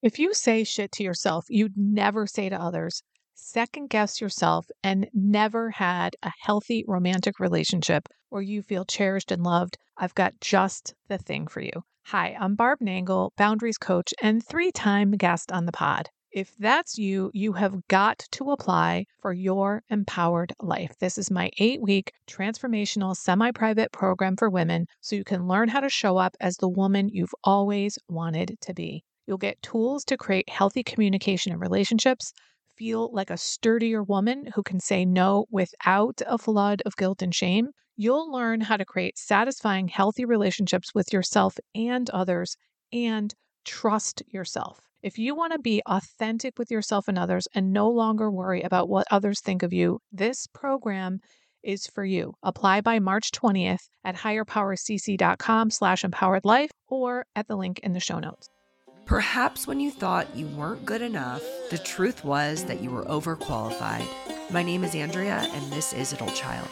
If you say shit to yourself you'd never say to others, second guess yourself, and never had a healthy romantic relationship where you feel cherished and loved, I've got just the thing for you. Hi, I'm Barb Nangle, boundaries coach and 3-time guest on the pod. If that's you, you have got to apply for your empowered life. This is my 8-week transformational semi-private program for women so you can learn how to show up as the woman you've always wanted to be. You'll get tools to create healthy communication and relationships, feel like a sturdier woman who can say no without a flood of guilt and shame. You'll learn how to create satisfying, healthy relationships with yourself and others, and trust yourself. If you want to be authentic with yourself and others and no longer worry about what others think of you, this program is for you. Apply by March 20th at higherpowercc.com/empoweredlife or at the link in the show notes. Perhaps when you thought you weren't good enough, the truth was that you were overqualified. My name is Andrea, and this is Adult Child.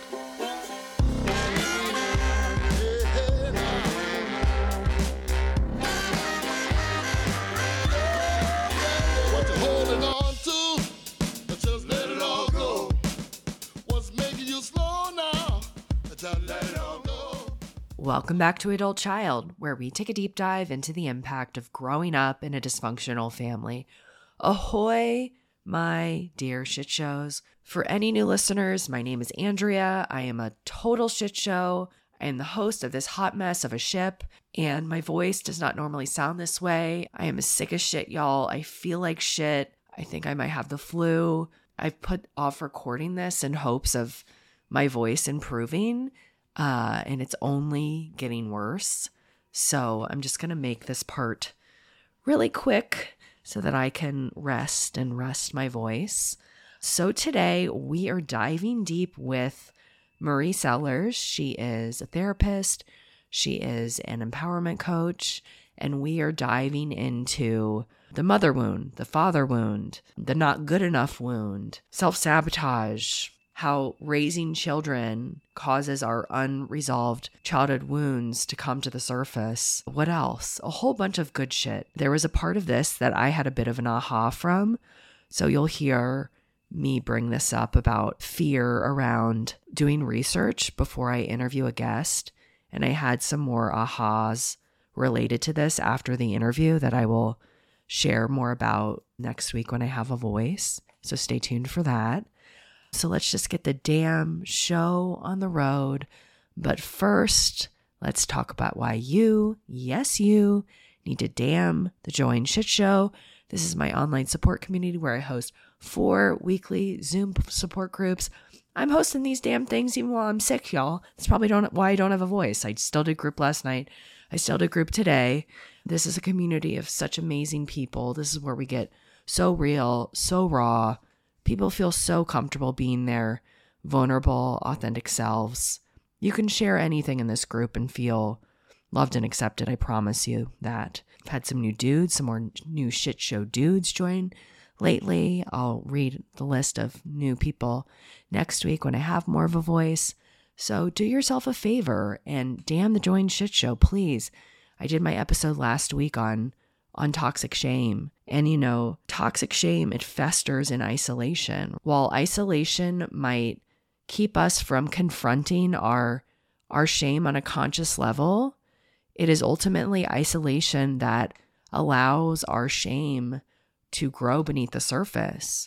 Welcome back to Adult Child, where we take a deep dive into the impact of growing up in a dysfunctional family. Ahoy, my dear shit shows. For any new listeners, my name is Andrea. I am a total shit show. I am the host of this hot mess of a ship, and my voice does not normally sound this way. I am sick as shit, y'all. I feel like shit. I think I might have the flu. I've put off recording this in hopes of my voice improving. And it's only getting worse. So I'm just going to make this part really quick so that I can rest my voice. So today we are diving deep with Marie Sellers. She is a therapist. She is an empowerment coach. And we are diving into the mother wound, the father wound, the not good enough wound, self-sabotage, how raising children causes our unresolved childhood wounds to come to the surface. What else? A whole bunch of good shit. There was a part of this that I had a bit of an aha from. So you'll hear me bring this up about fear around doing research before I interview a guest. And I had some more ahas related to this after the interview that I will share more about next week when I have a voice. So stay tuned for that. So let's just get the damn show on the road. But first, let's talk about why you, yes, you, need to damn the Join Shit Show. This is my online support community where I host 4 weekly Zoom support groups. I'm hosting these damn things even while I'm sick, y'all. That's probably why I don't have a voice. I still did group last night. I still did group today. This is a community of such amazing people. This is where we get so real, so raw. People feel so comfortable being their vulnerable, authentic selves. You can share anything in this group and feel loved and accepted. I promise you that. I've had some new dudes, some more new shit show dudes join lately. I'll read the list of new people next week when I have more of a voice. So do yourself a favor and damn the Join Shit Show, please. I did my episode last week on toxic shame. And you know, toxic shame, it festers in isolation. While isolation might keep us from confronting our shame on a conscious level, it is ultimately isolation that allows our shame to grow beneath the surface.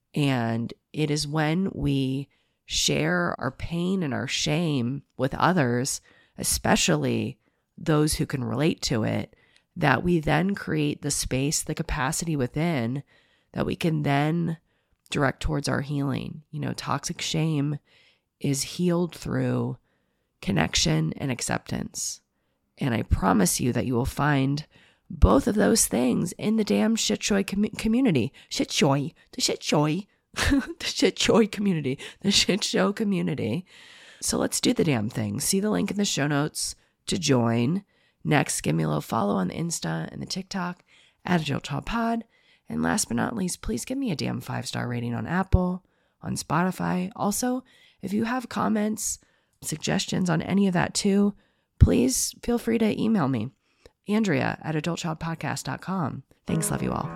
And it is when we share our pain and our shame with others, especially those who can relate to it, that we then create the space, the capacity within that we can then direct towards our healing. You know, toxic shame is healed through connection and acceptance. And I promise you that you will find both of those things in the damn shitshoy community. Shitshoy, the shitshoy, the shitshoy community, the shit show community. So let's do the damn thing. See the link in the show notes to join. Next, give me a little follow on the Insta and the TikTok at Adult Child Pod. And last but not least, please give me a damn 5-star rating on Apple, on Spotify. Also, if you have comments, suggestions on any of that too, please feel free to email me. Andrea@adultchildpodcast.com. Thanks. Love you all.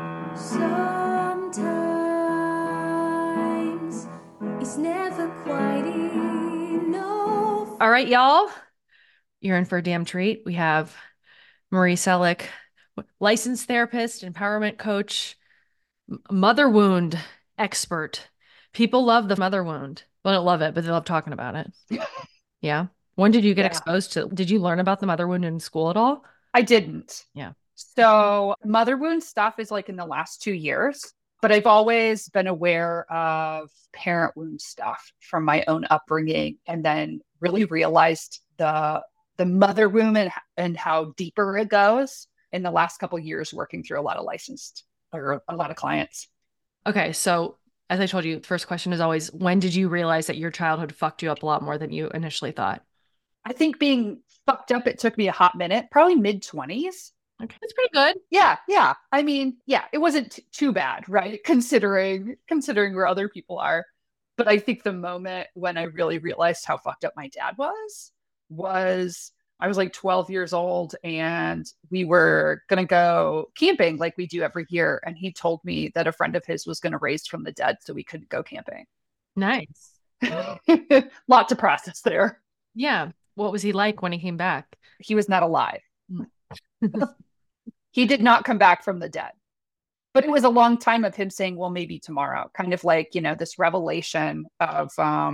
Sometimes it's never quite enough. All right, y'all. You're in for a damn treat. We have Marie Selleck, licensed therapist, empowerment coach, mother wound expert. People love the mother wound. Well, they don't love it, but they love talking about it. Yeah. When did you get exposed to? Did you learn about the mother wound in school at all? I didn't. Yeah. So mother wound stuff is like in the last 2 years, but I've always been aware of parent wound stuff from my own upbringing, and then really realized the mother wound and how deeper it goes in the last couple of years working through a lot of clients. Okay. So as I told you, the first question is always, when did you realize that your childhood fucked you up a lot more than you initially thought? I think being fucked up, it took me a hot minute, probably mid-20s. Okay. That's pretty good. Yeah. I mean, it wasn't too bad, right? Considering where other people are. But I think the moment when I really realized how fucked up my dad was I was like 12 years old, and we were going to go camping like we do every year. And he told me that a friend of his was going to raise from the dead, so we couldn't go camping. Nice. Lot to process there. Yeah. What was he like when he came back? He was not alive. He did not come back from the dead. But it was a long time of him saying, well, maybe tomorrow, kind of like, this revelation of,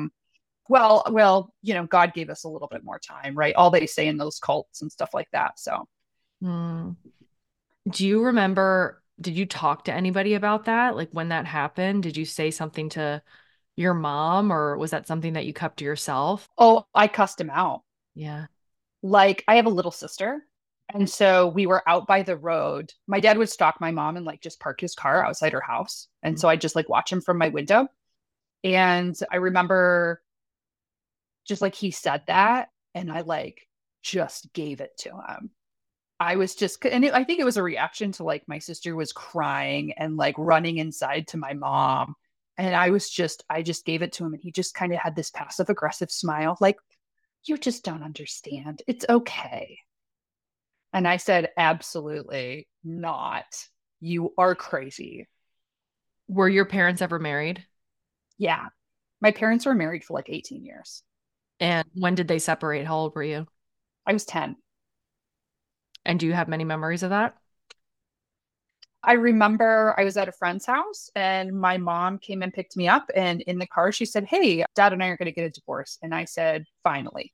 God gave us a little bit more time, right? All they say in those cults and stuff like that. So. Do you remember, did you talk to anybody about that? Like when that happened, did you say something to your mom, or was that something that you kept to yourself? Oh, I cussed him out. Yeah. Like, I have a little sister. And so we were out by the road. My dad would stalk my mom and like just park his car outside her house. And so I just like watch him from my window. And I remember just like he said that, and I like just gave it to him. I was just, I think it was a reaction to like my sister was crying and like running inside to my mom. And I just gave it to him, and he just kind of had this passive aggressive smile, like, you just don't understand. It's okay. And I said, absolutely not. You are crazy. Were your parents ever married? Yeah. My parents were married for like 18 years. And when did they separate? How old were you? I was 10. And do you have many memories of that? I remember I was at a friend's house, and my mom came and picked me up, and in the car she said, hey, Dad and I are going to get a divorce. And I said, finally.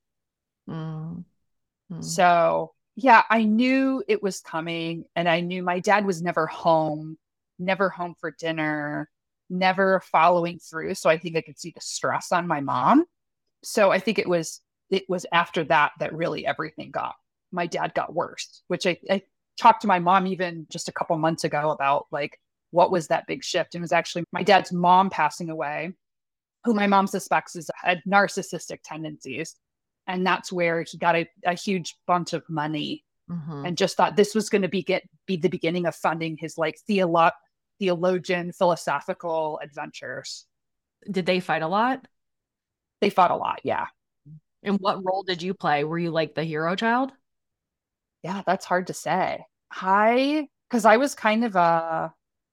So yeah, I knew it was coming, and I knew my dad was never home for dinner, never following through. So I think I could see the stress on my mom. So I think it was after that really my dad got worse, which I talked to my mom even just a couple months ago about like, what was that big shift? And it was actually my dad's mom passing away, who my mom suspects had narcissistic tendencies. And that's where he got a huge bunch of money, and just thought this was going to be the beginning of funding his like theologian philosophical adventures. Did they fight a lot? They fought a lot. Yeah. And what role did you play? Were you like the hero child? Yeah, that's hard to say. Because I was kind of a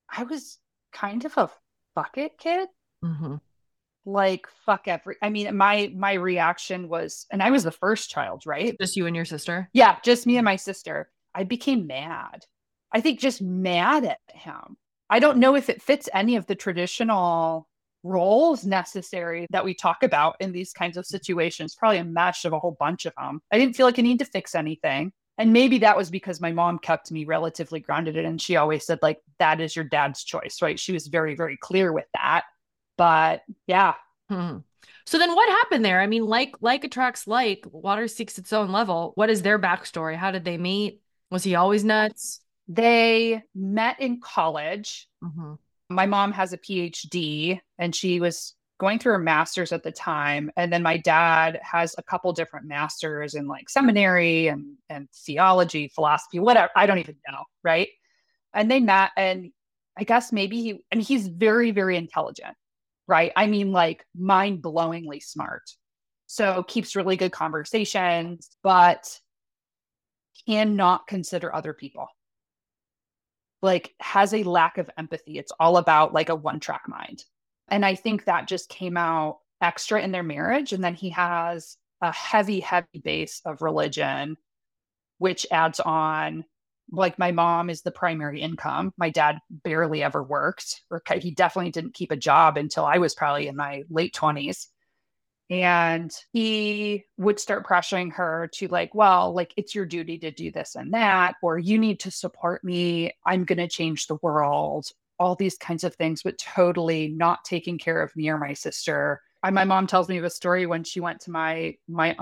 fuck it kid. Like, fuck I mean, my reaction was, and I was the first child, right? Just you and your sister? Yeah, just me and my sister. I became mad. I think just mad at him. I don't know if it fits any of the traditional roles necessary that we talk about in these kinds of situations. Probably a mesh of a whole bunch of them. I didn't feel like I need to fix anything. And maybe that was because my mom kept me relatively grounded, and she always said, like, that is your dad's choice, right? She was very, very clear with that. But yeah. So then what happened there? I mean, like attracts like, water seeks its own level. What is their backstory? How did they meet? Was he always nuts? They met in college. My mom has a PhD, and she was going through her master's at the time. And then my dad has a couple different masters in like seminary and theology, philosophy, whatever. I don't even know. Right. And they met, and I guess maybe he's very, very intelligent. Right. I mean, like mind-blowingly smart. So keeps really good conversations, but cannot consider other people, like has a lack of empathy. It's all about like a one-track mind. And I think that just came out extra in their marriage. And then he has a heavy, heavy base of religion, which adds on. Like my mom is the primary income. My dad barely ever worked, or he definitely didn't keep a job until I was probably in my late 20s. And he would start pressuring her to like, well, like it's your duty to do this and that, or you need to support me. I'm going to change the world, all these kinds of things, but totally not taking care of me or my sister. My mom tells me of a story when she went to my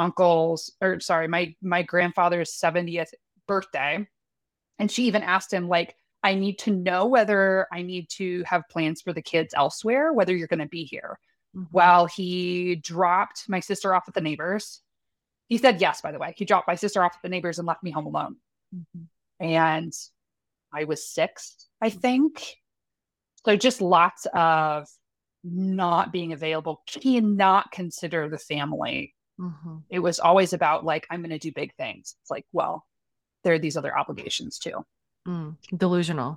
grandfather's 70th birthday. And she even asked him, like, I need to know whether I need to have plans for the kids elsewhere, whether you're going to be here. Mm-hmm. Well, he dropped my sister off at the neighbors. He said yes, by the way. He dropped my sister off at the neighbors and left me home alone. Mm-hmm. And I was 6, I think. So just lots of not being available, cannot consider the family. Mm-hmm. It was always about like, I'm going to do big things. It's like, well, there are these other obligations too. Delusional.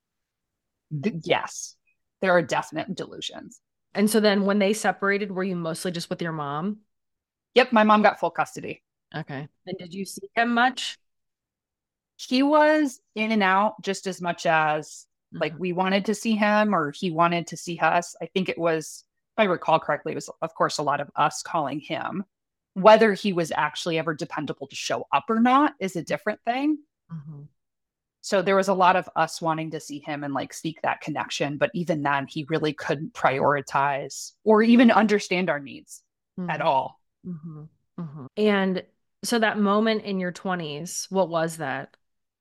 Yes, there are definite delusions. And so then when they separated, were you mostly just with your mom? Yep, my mom got full custody. Okay. And did you see him much? He was in and out just as much as like we wanted to see him or he wanted to see us. I think it was, if I recall correctly, it was of course a lot of us calling him. Whether he was actually ever dependable to show up or not is a different thing. Mm-hmm. So there was a lot of us wanting to see him and like seek that connection. But even then, he really couldn't prioritize or even understand our needs at all. Mm-hmm. Mm-hmm. And so that moment in your 20s, what was that?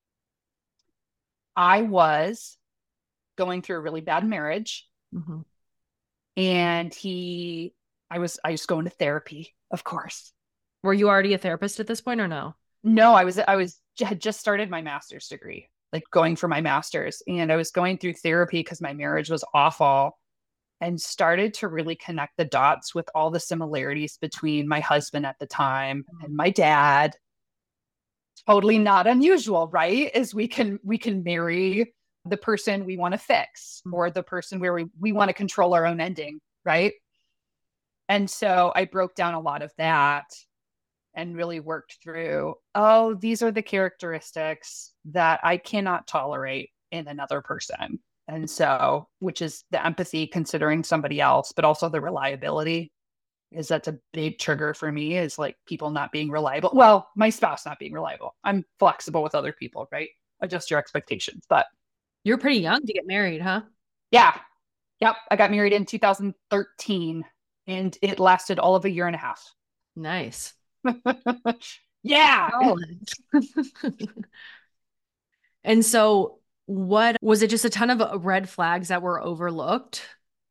I was going through a really bad marriage. Mm-hmm. And I was going to therapy, of course. Were you already a therapist at this point or no? No, I had just started my master's degree, like going for my master's. And I was going through therapy because my marriage was awful and started to really connect the dots with all the similarities between my husband at the time and my dad. Totally not unusual, right? As we can marry the person we want to fix or the person where we want to control our own ending, right? And so I broke down a lot of that and really worked through, oh, these are the characteristics that I cannot tolerate in another person. And so, which is the empathy, considering somebody else, but also the reliability, is that's a big trigger for me, is like people not being reliable. Well, my spouse not being reliable. I'm flexible with other people, right? Adjust your expectations. But you're pretty young to get married, huh? Yeah. Yep. I got married in 2013 and it lasted all of a year and a half. Nice. Yeah. And so what was it, just a ton of red flags that were overlooked?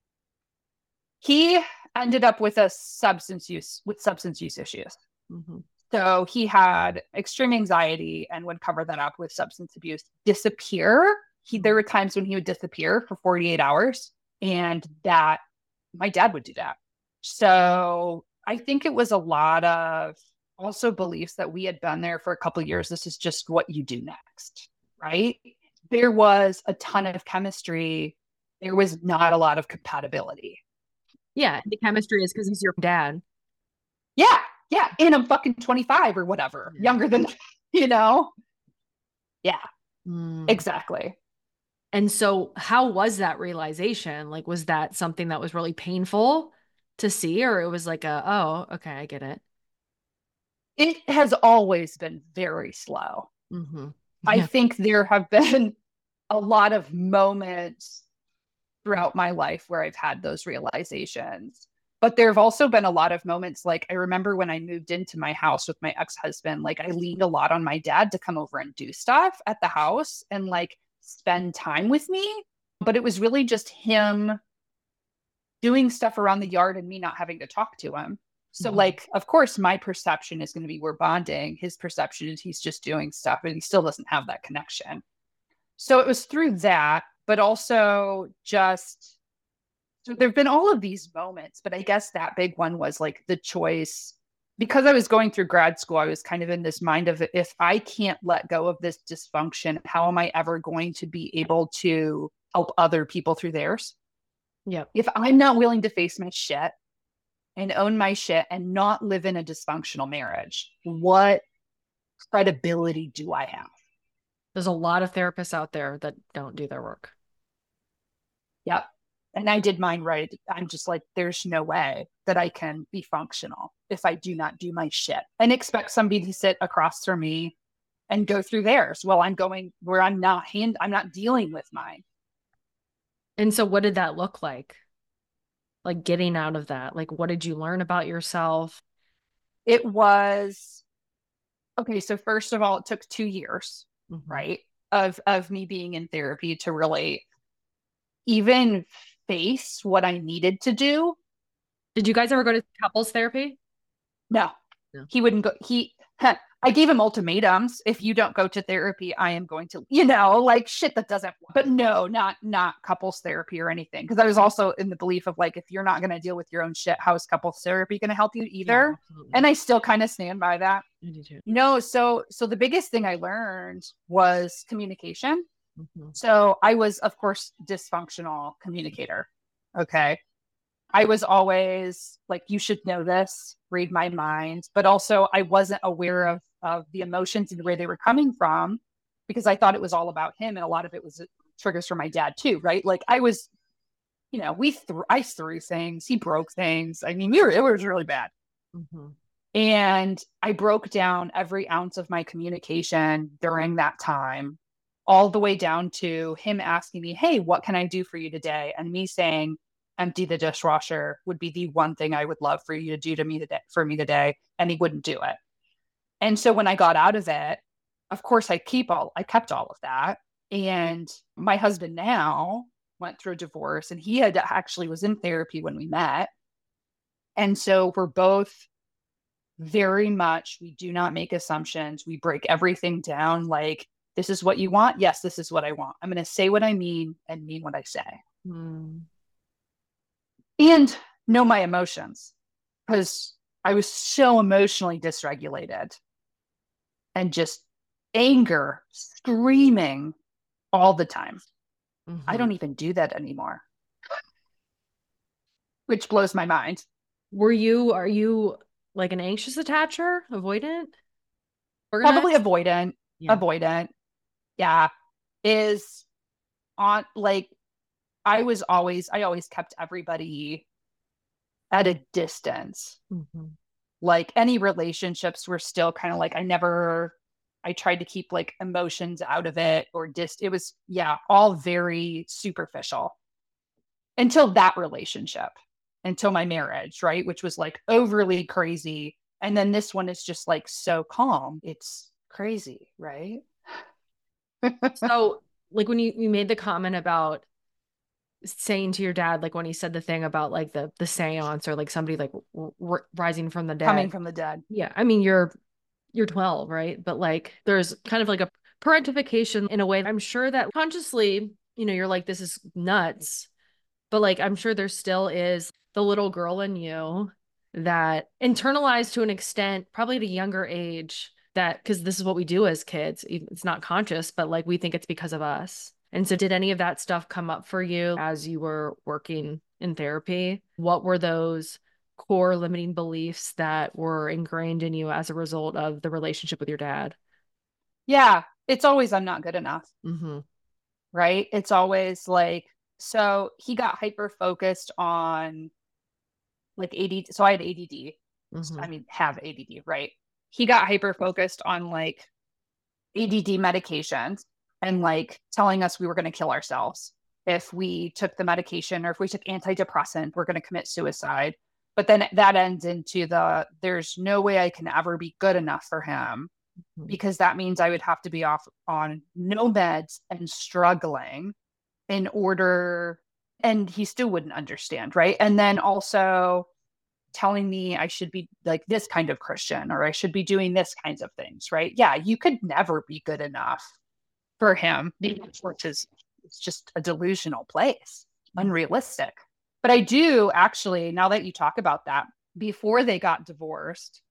He ended up with substance use issues. Mm-hmm. So he had extreme anxiety and would cover that up with substance abuse. There were times when he would disappear for 48 hours and that my dad would do that. So I think it was a lot of also beliefs that we had been there for a couple of years. This is just what you do next, right? There was a ton of chemistry. There was not a lot of compatibility. Yeah. The chemistry is because he's your dad. Yeah. Yeah. And I'm fucking 25 or whatever, younger than, Yeah. Exactly. And so how was that realization? Like, was that something that was really painful to see, or it was like oh, okay, I get it? It has always been very slow. Mm-hmm. Yeah. I think there have been a lot of moments throughout my life where I've had those realizations. But there have also been a lot of moments, like I remember when I moved into my house with my ex-husband, like I leaned a lot on my dad to come over and do stuff at the house and like spend time with me. But it was really just him doing stuff around the yard and me not having to talk to him. So like, of course, my perception is going to be we're bonding. His perception is he's just doing stuff and he still doesn't have that connection. So it was through that, but also just, so there've been all of these moments, but I guess that big one was like the choice because I was going through grad school, I was kind of in this mind of, if I can't let go of this dysfunction, how am I ever going to be able to help other people through theirs? Yep. If I'm not willing to face my shit and own my shit and not live in a dysfunctional marriage, what credibility do I have? There's a lot of therapists out there that don't do their work. Yep. And I did mine right. I'm just like, there's no way that I can be functional if I do not do my shit and expect somebody to sit across from me and go through theirs while I'm going where I'm not dealing with mine. And so what did that look like? Like getting out of that? Like, what did you learn about yourself? It was, okay, so first of all, it took 2 years, Mm-hmm. right, of me being in therapy to really even face what I needed to do. Did you guys ever go to couples therapy? No, No. he wouldn't go. I gave him ultimatums. If you don't go to therapy, I am going to, like shit that doesn't, but no, not couples therapy or anything. Cause I was also in the belief of like, if you're not going to deal with your own shit, how is couples therapy going to help you either? Yeah, and I still kind of stand by that. I do too. So the biggest thing I learned was communication. Mm-hmm. So I was, of course, dysfunctional communicator. Okay. I was always like, you should know this, read my mind. But also I wasn't aware of the emotions and where they were coming from, because I thought it was all about him. And a lot of it was triggers from my dad too, right? Like I was, I threw things, he broke things. I mean, it was really bad. Mm-hmm. And I broke down every ounce of my communication during that time, all the way down to him asking me, hey, what can I do for you today? And me saying, empty the dishwasher would be the one thing I would love for you to do for me today. And he wouldn't do it. And so when I got out of it, of course I kept all of that. And my husband now went through a divorce, and he actually was in therapy when we met. And so we're both very much, we do not make assumptions. We break everything down. Like, this is what you want. Yes, this is what I want. I'm going to say what I mean and mean what I say. Mm. And know my emotions, because I was so emotionally dysregulated and just anger, screaming all the time. Mm-hmm. I don't even do that anymore, which blows my mind. Are you like an anxious attacher, avoidant? Probably avoidant. Yeah. Avoidant. Yeah. Is on like, I always kept everybody at a distance. Mm-hmm. Like any relationships were still kind of like, I tried to keep like emotions out of it, or it was, all very superficial until that relationship, until my marriage, right? Which was like overly crazy. And then this one is just like so calm. It's crazy, right? So like when you made the comment about saying to your dad, like when he said the thing about like the seance, or like somebody like rising from the dead, coming from the dead. Yeah. I mean, you're 12, right? But like, there's kind of like a parentification in a way. I'm sure that consciously, you're like, this is nuts. But like, I'm sure there still is the little girl in you that internalized to an extent, probably at a younger age, that because this is what we do as kids. It's not conscious, but like we think it's because of us. And so did any of that stuff come up for you as you were working in therapy? What were those core limiting beliefs that were ingrained in you as a result of the relationship with your dad? Yeah, it's always, I'm not good enough. Mm-hmm. Right? It's always like, so he got hyper focused on like ADD. So I had ADD. Mm-hmm. I mean, have ADD, right? He got hyper focused on like ADD medications and like telling us we were going to kill ourselves if we took the medication, or if we took antidepressant, we're going to commit suicide. But then that ends into there's no way I can ever be good enough for him, because that means I would have to be off on no meds and struggling in order, and he still wouldn't understand, right? And then also telling me I should be like this kind of Christian, or I should be doing this kinds of things, right? Yeah, you could never be good enough for him, which is, it's just a delusional place, unrealistic. But I do actually, now that you talk about that, before they got divorced,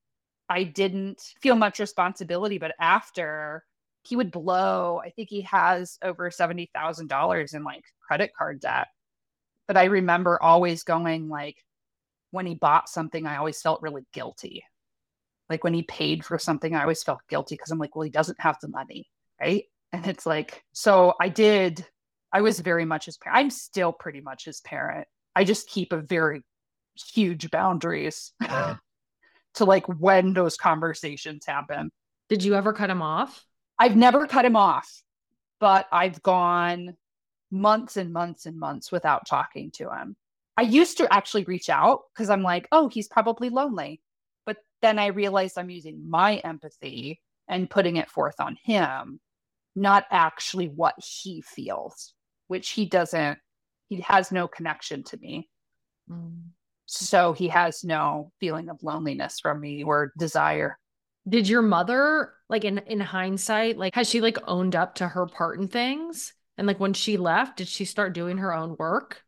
I didn't feel much responsibility. But after, he would blow, I think he has over $70,000 in like credit card debt. But I remember always going like, when he bought something, I always felt really guilty. Like when he paid for something, I always felt guilty because I'm like, well, he doesn't have the money, right? And it's like, so I was very much his parent. I'm still pretty much his parent. I just keep a very huge boundaries to like when those conversations happen. Did you ever cut him off? I've never cut him off, but I've gone months and months and months without talking to him. I used to actually reach out because I'm like, oh, he's probably lonely. But then I realized I'm using my empathy and putting it forth on him, not actually what he feels, which he has no connection to me. Mm. So he has no feeling of loneliness from me or desire. Did your mother, like in hindsight, like has she like owned up to her part in things? And like when she left, did she start doing her own work?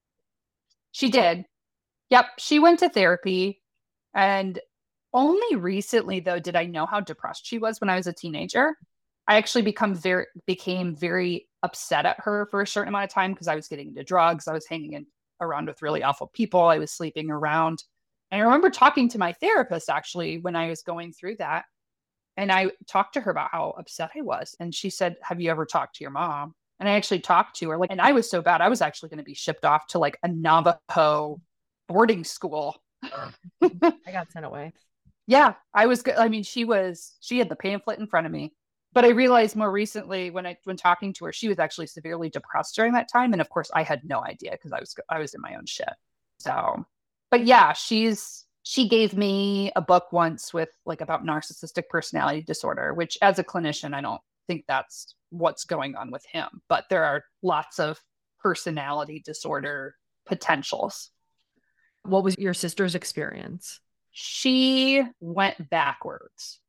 She did. Yep. She went to therapy. And only recently, though, did I know how depressed she was when I was a teenager. I actually became very upset at her for a certain amount of time because I was getting into drugs. I was around with really awful people. I was sleeping around. And I remember talking to my therapist actually when I was going through that. And I talked to her about how upset I was. And she said, have you ever talked to your mom? And I actually talked to her, like, and I was so bad, I was actually going to be shipped off to like a Navajo boarding school. I got sent away. Yeah, I was good. I mean, she had the pamphlet in front of me. But I realized more recently when talking to her, she was actually severely depressed during that time. And of course, I had no idea because I was in my own shit. So, but yeah, she gave me a book once with like about narcissistic personality disorder, which as a clinician, I don't think that's what's going on with him. But there are lots of personality disorder potentials. What was your sister's experience? She went backwards.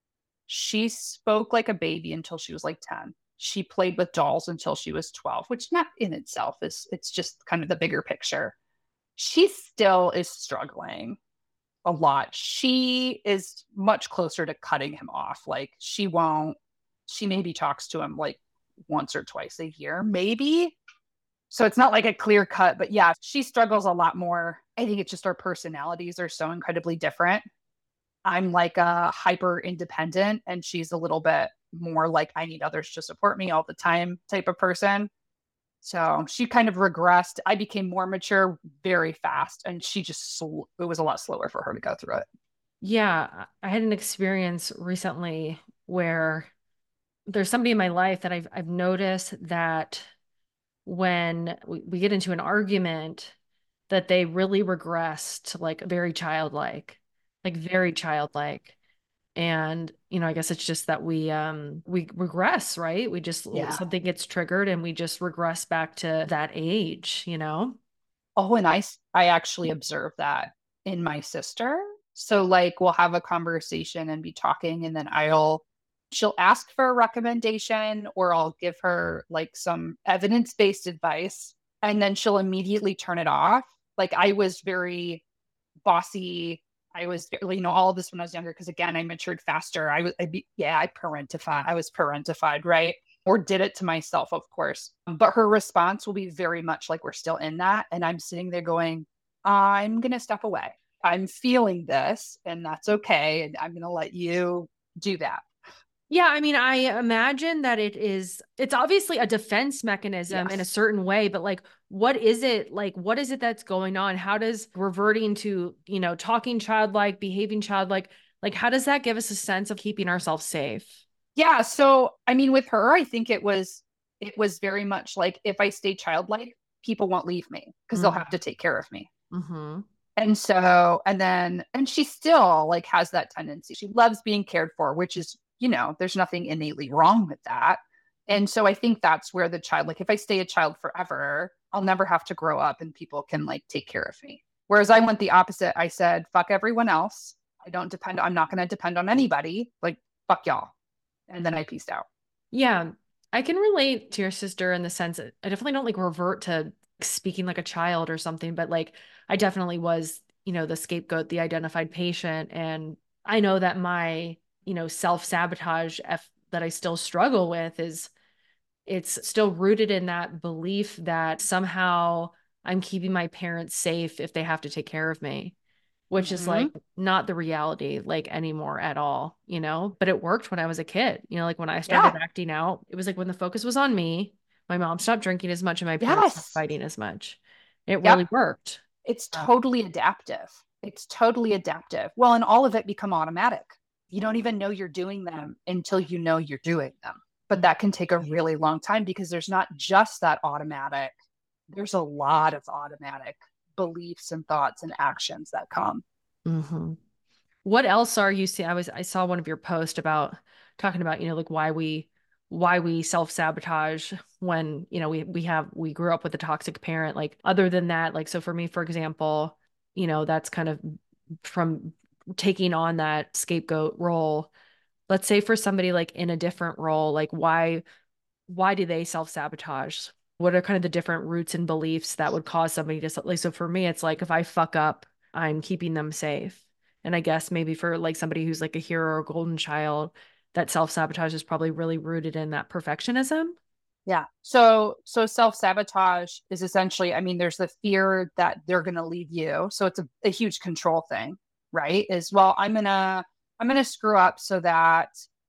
She spoke like a baby until she was like 10. She played with dolls until she was 12, which not in itself it's just kind of the bigger picture. She still is struggling a lot. She is much closer to cutting him off. Like she maybe talks to him like once or twice a year, maybe. So it's not like a clear cut, but yeah, she struggles a lot more. I think it's just our personalities are so incredibly different. I'm like a hyper independent and she's a little bit more like I need others to support me all the time type of person. So she kind of regressed. I became more mature very fast and it was a lot slower for her to go through it. Yeah, I had an experience recently where there's somebody in my life that I've noticed that when we get into an argument that they really regress to like very childlike, like very childlike. And, I guess it's just that we regress, right? We just, something gets triggered and we just regress back to that age. Oh, and I actually observed that in my sister. So like we'll have a conversation and be talking and then she'll ask for a recommendation or I'll give her like some evidence-based advice and then she'll immediately turn it off. Like I was very bossy. I was, all of this when I was younger because again, I matured faster. I was parentified, right? Or did it to myself, of course. But her response will be very much like we're still in that. And I'm sitting there going, I'm going to step away. I'm feeling this and that's okay. And I'm going to let you do that. Yeah, I mean, I imagine that it's obviously a defense mechanism in a certain way, but like, what is it that's going on? How does reverting to, talking childlike, behaving childlike, like, how does that give us a sense of keeping ourselves safe? Yeah. So, I mean, with her, I think it was very much like if I stay childlike, people won't leave me because they'll have to take care of me. Mm-hmm. And so, and she still like has that tendency. She loves being cared for, which is, there's nothing innately wrong with that. And so I think that's where the child, like if I stay a child forever, I'll never have to grow up and people can like take care of me. Whereas I went the opposite. I said, fuck everyone else. I'm not going to depend on anybody. Like, fuck y'all. And then I peaced out. Yeah. I can relate to your sister in the sense that I definitely don't like revert to speaking like a child or something, but like I definitely was, the scapegoat, the identified patient. And I know that my, self-sabotage that I still struggle with it's still rooted in that belief that somehow I'm keeping my parents safe if they have to take care of me, which is Mhm. like not the reality like anymore at all, but it worked when I was a kid. Like when I Yeah. started acting out, it was like when the focus was on me, my mom stopped drinking as much and my parents stopped Yes. fighting as much. It really Yep. worked. It's totally adaptive. It's totally adaptive. Well, and all of it become automatic. You don't even know you're doing them until you know you're doing them. But that can take a really long time because there's not just that automatic. There's a lot of automatic beliefs and thoughts and actions that come. Mm-hmm. What else are you seeing? I saw one of your posts about talking about, like why we self-sabotage when, we grew up with a toxic parent. Like other than that, like so for me, for example, that's kind of from taking on that scapegoat role. Let's say for somebody like in a different role, like why do they self-sabotage? What are kind of the different roots and beliefs that would cause somebody to like, so for me, it's like if I fuck up, I'm keeping them safe. And I guess maybe for like somebody who's like a hero or a golden child, that self-sabotage is probably really rooted in that perfectionism. Yeah. So self-sabotage is essentially, I mean, there's the fear that they're going to leave you. So it's a huge control thing, right? Is well, I'm gonna screw up so that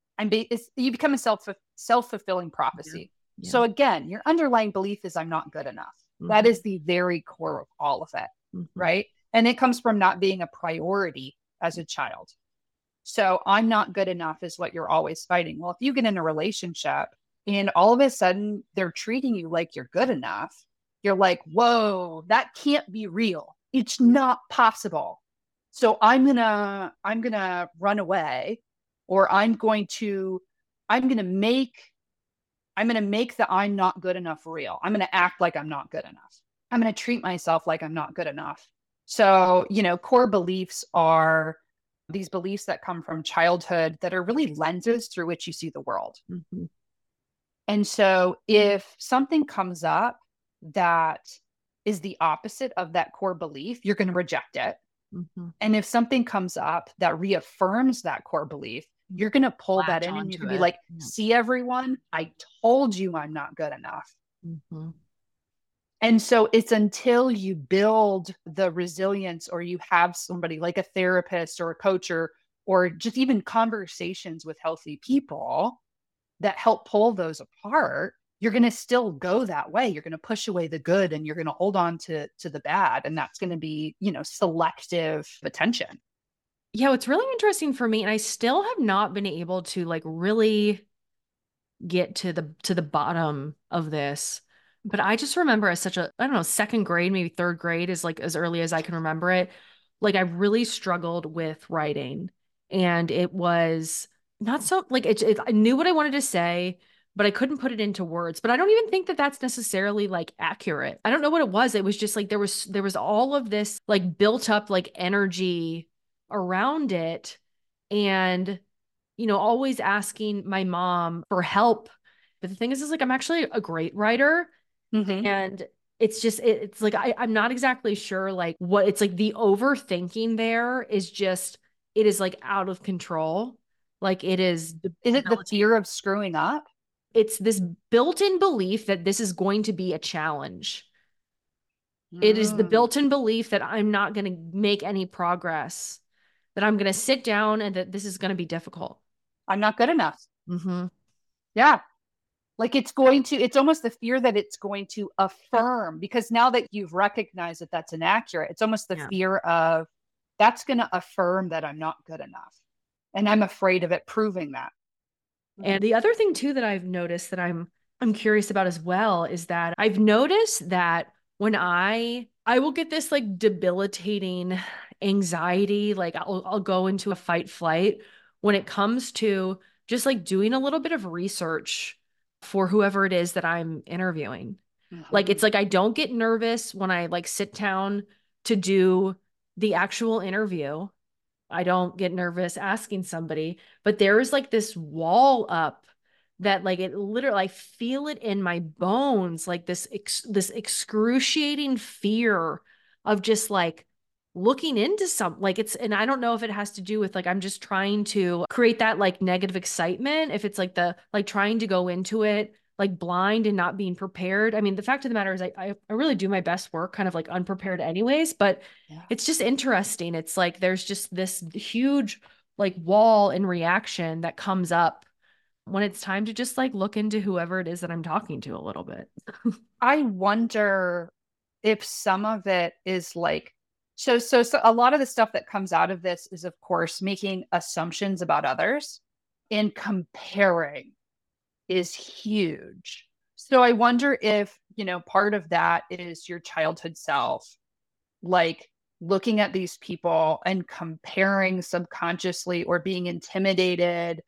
you become a self-fulfilling Yeah. prophecy. Yeah. So again, your underlying belief is I'm not good enough. That Mm-hmm. is the very core of all of it, Mm-hmm. right? And it comes from not being a priority as a child. So I'm not good enough is what you're always fighting. Well, if you get in a relationship and all of a sudden they're treating you like you're good enough, you're like, whoa, that can't be real. It's not possible. So I'm gonna run away, or I'm gonna make the I'm not good enough real. I'm gonna act like I'm not good enough. I'm gonna treat myself like I'm not good enough. So, core beliefs are these beliefs that come from childhood that are really lenses through which you see the world. Mm-hmm. And so if something comes up that is the opposite of that core belief, you're going to reject it. Mm-hmm. And if something comes up that reaffirms that core belief, you're going to pull that Latch in and you're onto going to be it. like, see, everyone, I told you I'm not good enough. Mm-hmm. And so it's until you build the resilience or you have somebody like a therapist or a coach or just even conversations with healthy people that help pull those apart, you're going to still go that way. You're going to push away the good and you're going to hold on to the bad. And that's going to be, selective attention. Yeah, it's really interesting for me, and I still have not been able to like really get to the bottom of this. But I just remember as such a, I don't know, second grade, maybe third grade is like as early as I can remember it. Like I really struggled with writing. And it was not so like I knew what I wanted to say, but I couldn't put it into words. But I don't even think that that's necessarily like accurate. I don't know what it was. It was just like there was all of this like built up like energy around it. And always asking my mom for help. But the thing is like I'm actually a great writer. Mm-hmm. And it's just it's like I'm not exactly sure like what it's like the overthinking there is just it is like out of control. Like it is Is it the debilitating. fear of screwing up? It's this built-in belief that this is going to be a challenge. It is the Mm, built-in belief that I'm not going to make any progress, that I'm going to sit down and that this is going to be difficult. I'm not good enough. Mm-hmm. Yeah. Like it's almost the fear that it's going to affirm because now that you've recognized that that's inaccurate, it's almost the Yeah. fear of that's going to affirm that I'm not good enough. And I'm afraid of it proving that. And the other thing too that I've noticed that I'm curious about as well is that I've noticed that when I will get this like debilitating anxiety, like I'll go into a fight flight when it comes to just like doing a little bit of research for whoever it is that I'm interviewing. Like it's Mhm. like I don't get nervous when I like sit down to do the actual interview. I don't get nervous asking somebody, but there is like this wall up that like it literally I feel it in my bones, like this excruciating fear of just like looking into some, like it's, and I don't know if it has to do with like, I'm just trying to create that like negative excitement. If it's like like trying to go into it like blind and not being prepared. I mean, the fact of the matter is I really do my best work kind of like unprepared anyways, but it's just interesting. It's like, there's just this huge like wall in reaction that comes up when it's time to just like look into whoever it is that I'm talking to a little bit. I wonder if some of it is like, so a lot of the stuff that comes out of this is, of course, making assumptions about others, and comparing is huge. So I wonder if, part of that is your childhood self, like looking at these people and comparing subconsciously, or being intimidated,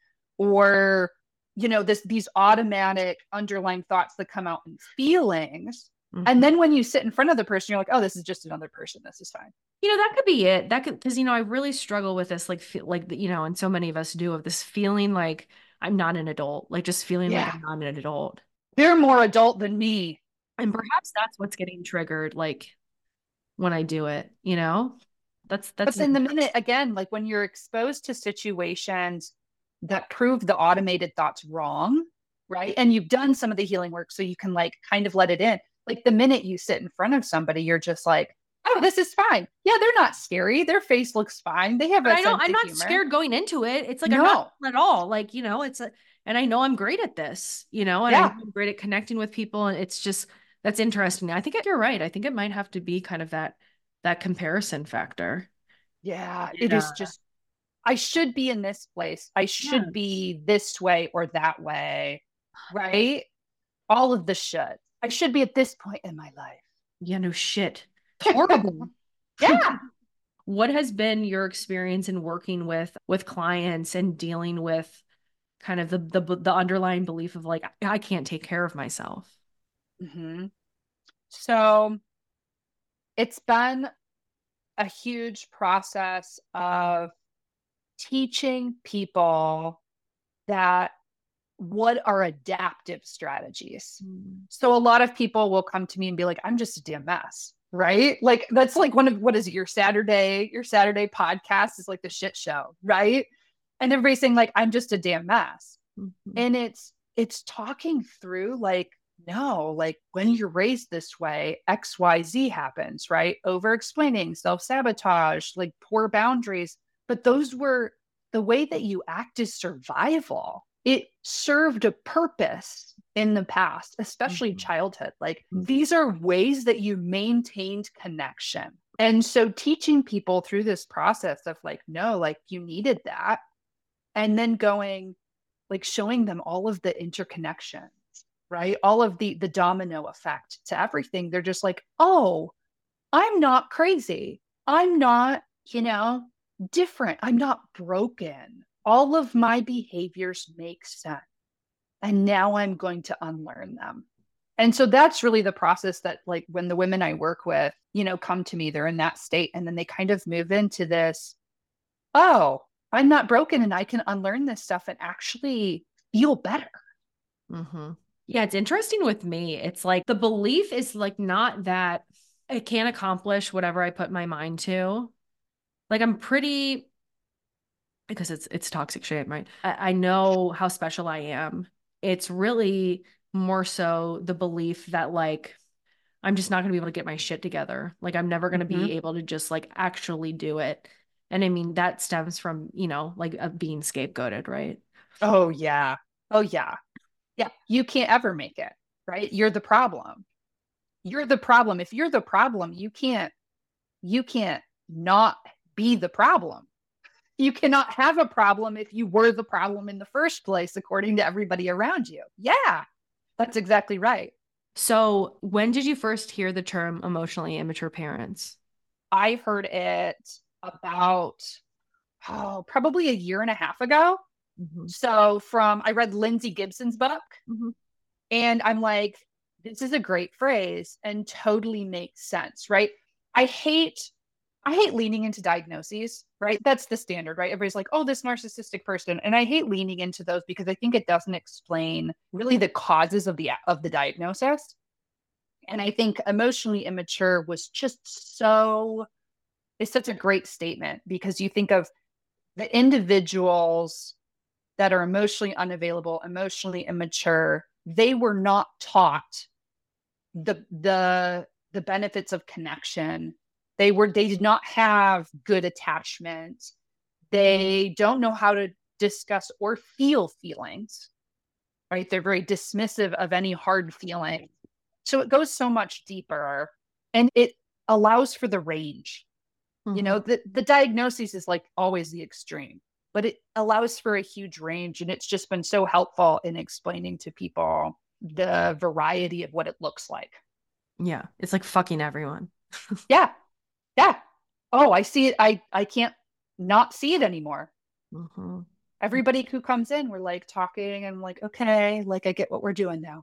or, these automatic underlying thoughts that come out in feelings. And then when you sit in front of the person, you're like, oh, this is just another person. This is fine. That could be it. That could, because, I really struggle with this, like, and so many of us do, of this feeling like I'm not an adult, like just feeling like I'm not an adult. They're more adult than me. And perhaps that's what's getting triggered, like when I do it, that's But in the minute, again, like when you're exposed to situations that prove the automated thoughts wrong, right? And you've done some of the healing work, so you can like kind of let it in. Like the minute you sit in front of somebody, you're just like, oh, this is fine. Yeah, they're not scary. Their face looks fine. They have a sense of I'm not humor. scared going into it. It's like, I'm not at all. Like, and I know I'm great at this, and I'm great at connecting with people. And it's just, that's interesting. I think you're right. I think it might have to be kind of that comparison factor. Yeah, it is just, I should be in this place. I should be this way or that way, right? All of the should. I should be at this point in my life. Yeah, no shit. Horrible. Yeah. What has been your experience in working with clients and dealing with kind of the underlying belief of like, I can't take care of myself? So it's been a huge process of teaching people that what are adaptive strategies. So a lot of people will come to me and be like, I'm just a damn mess, right? Like that's like one of, what is it, your Saturday podcast is like the shit show, right? And everybody's saying like, I'm just a damn mess. And it's talking through like, no, like when you're raised this way, XYZ happens, right? Over explaining, self-sabotage, like poor boundaries. But those were the way that you act is survival. It served a purpose in the past, especially childhood. Like these are ways that you maintained connection. And so teaching people through this process of like, no, like you needed that. And then going, like showing them all of the interconnections, right? All of the domino effect to everything. They're just like, oh, I'm not crazy. I'm not, different. I'm not broken. All of my behaviors make sense. And now I'm going to unlearn them. And so that's really the process that like when the women I work with, come to me, they're in that state. And then they kind of move into this, oh, I'm not broken and I can unlearn this stuff and actually feel better. Yeah, it's interesting with me. It's like the belief is like not that I can't accomplish whatever I put my mind to. Like I'm pretty, because it's toxic shit, right? I know how special I am. It's really more so the belief that like I'm just not going to be able to get my shit together. Like I'm never going to be able to just like actually do it. And I mean, that stems from, like being scapegoated, right? Oh, yeah. Oh, yeah. Yeah. You can't ever make it, right? You're the problem. You're the problem. If you're the problem, you can't not be the problem. You cannot have a problem if you were the problem in the first place, according to everybody around you. Yeah, that's exactly right. So when did you first hear the term emotionally immature parents? I heard it about, probably a year and a half ago. So I read Lindsay Gibson's book and I'm like, this is a great phrase and totally makes sense, right? I hate leaning into diagnoses, right? That's the standard, right? Everybody's like, oh, this narcissistic person. And I hate leaning into those because I think it doesn't explain really the causes of the diagnosis. And I think emotionally immature was just so is such a great statement, because you think of the individuals that are emotionally unavailable, emotionally immature, they were not taught the benefits of connection. They did not have good attachment. They don't know how to discuss or feel feelings, right? They're very dismissive of any hard feeling. So it goes so much deeper, and it allows for the range. You know, the diagnosis is like always the extreme, but it allows for a huge range. And it's just been so helpful in explaining to people the variety of what it looks like. Yeah. It's like fucking everyone. Yeah. Yeah. Oh, I see it. I can't not see it anymore. Mm-hmm. Everybody who comes in, we're like talking, and I'm like, okay, like I get what we're doing now.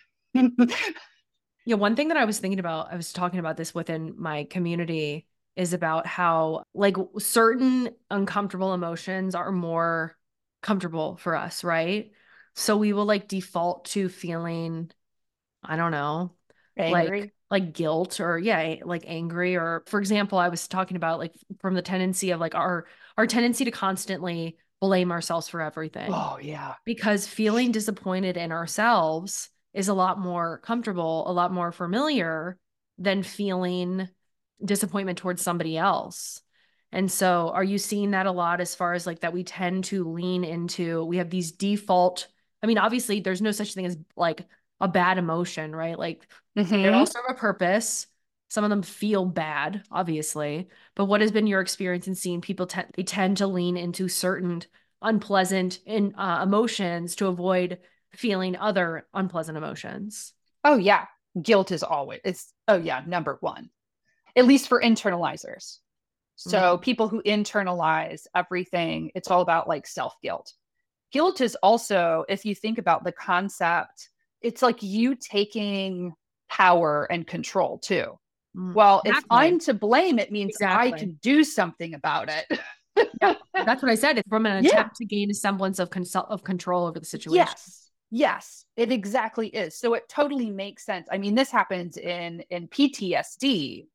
Yeah, one thing that I was thinking about, I was talking about this within my community, is about how like certain uncomfortable emotions are more comfortable for us, right? So we will like default to feeling, I don't know, Angry. like guilt, or yeah, like angry. Or for example, I was talking about like from the tendency of like our tendency to constantly blame ourselves for everything, Oh yeah. because feeling disappointed in ourselves is a lot more comfortable, a lot more familiar than feeling disappointment towards somebody else. And so are you seeing that a lot, as far as like that we tend to lean into, we have these default, I mean, obviously there's no such thing as like a bad emotion, right? Like they all Mm-hmm. serve a purpose. Some of them feel bad, obviously. But what has been your experience in seeing people they tend to lean into certain unpleasant emotions to avoid feeling other unpleasant emotions? Oh yeah. Guilt is always, it's, oh yeah, number one, at least for internalizers. So Mm. people who internalize everything, it's all about like self-guilt. Guilt is also, if you think about the concept, it's like you taking power and control too. Mm. Well, if Exactly. I'm to blame, it means I Exactly. can do something about it. Yeah. That's what I said. It's from an Yeah. attempt to gain a semblance of of control over the situation. Yes. Yes, it exactly is. So it totally makes sense. I mean, this happens in PTSD.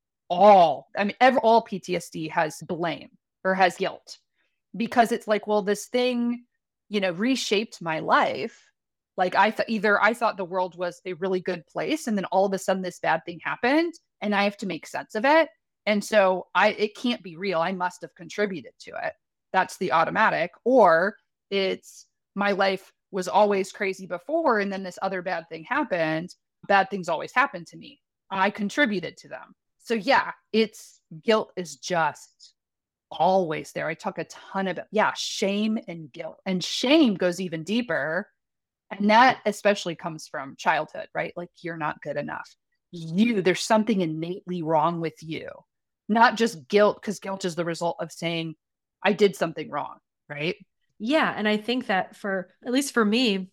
All PTSD has blame or has guilt, because it's like, well, this thing, reshaped my life. Like I thought the world was a really good place, and then all of a sudden this bad thing happened, and I have to make sense of it. And so it can't be real. I must have contributed to it. That's the automatic. Or it's my life was always crazy before, and then this other bad thing happened. Bad things always happen to me. I contributed to them. So yeah, it's guilt is just always there. I talk a ton about, yeah, shame and guilt. And shame goes even deeper. And that especially comes from childhood, right? Like you're not good enough. There's something innately wrong with you. Not just guilt, because guilt is the result of saying, I did something wrong, right? Yeah. And I think that for, at least for me,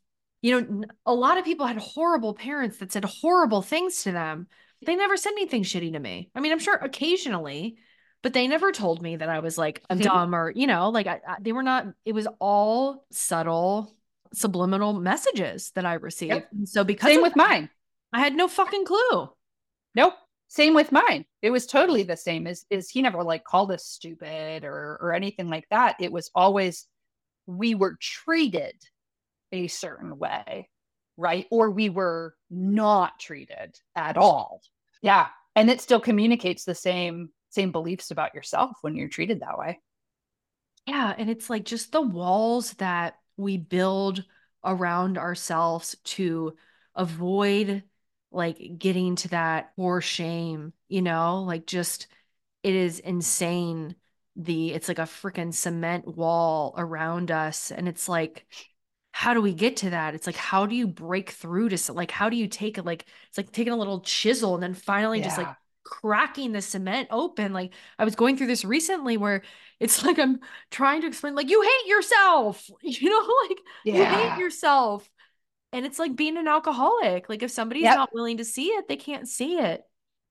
a lot of people had horrible parents that said horrible things to them. They never said anything shitty to me. I mean, I'm sure occasionally, but they never told me that I was like Mm-hmm. dumb, or, like they were not, it was all subtle, subliminal messages that I received. Yep. And so because Same of with that, mine. I had no fucking clue. Nope. Same with mine. It was totally the same. Is he never like called us stupid or anything like that. It was always we were treated a certain way, right? Or we were not treated at all. Yeah. And it still communicates the same beliefs about yourself when you're treated that way. Yeah. And it's like just the walls that we build around ourselves to avoid like getting to that poor shame, like just it is insane. It's like a freaking cement wall around us. And it's like, how do we get to that? It's like, how do you break through to like, how do you take it? Like, it's like taking a little chisel and then finally just like Yeah. cracking the cement open. Like, I was going through this recently where it's like I'm trying to explain, like, you hate yourself, like you hate Yeah. yourself. And it's like being an alcoholic. Like, if somebody's Yep. not willing to see it, they can't see it.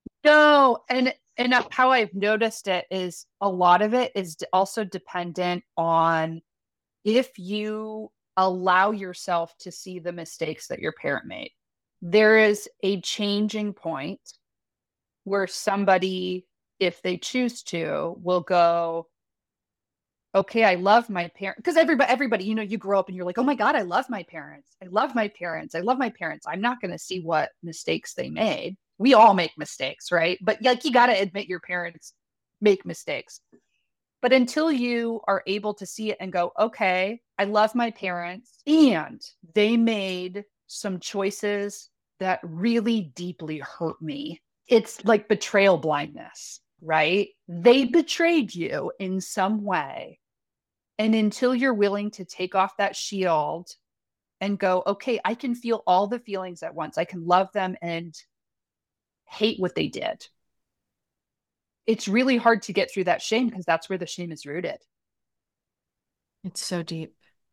No. And how I've noticed it is a lot of it is also dependent on if you allow yourself to see the mistakes that your parent made. There is a changing point where somebody if they choose to, will go, okay, I love my parents. Because everybody, you know, you grow up and you're like, oh my God, I love my parents. I love my parents. I love my parents. I'm not going to see what mistakes they made. We all make mistakes, right? But like, you got to admit your parents make mistakes. But until you are able to see it and go, okay, I love my parents and they made some choices that really deeply hurt me. It's like betrayal blindness, right? They betrayed you in some way. And until you're willing to take off that shield and go, okay, I can feel all the feelings at once. I can love them and hate what they did. It's really hard to get through that shame because that's where the shame is rooted. It's so deep.